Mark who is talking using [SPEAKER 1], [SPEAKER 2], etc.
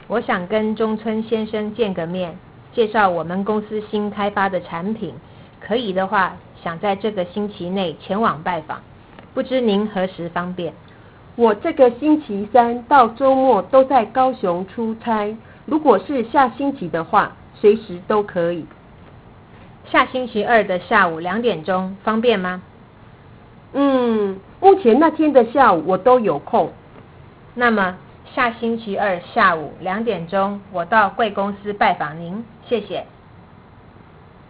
[SPEAKER 1] 我想跟中村先生见个面，介绍我们公司新开发的产品，可以的话，想在这个星期内前往拜访，不知您何时方便？
[SPEAKER 2] 我这个星期3到周末都在高雄出差，如果是下星期的话，随时都可以。
[SPEAKER 1] 下星期2的下午2点钟，方便吗？
[SPEAKER 2] 目前那天的下午我都有空。
[SPEAKER 1] 那么下星期2下午2点钟，我到贵公司拜访您，谢谢。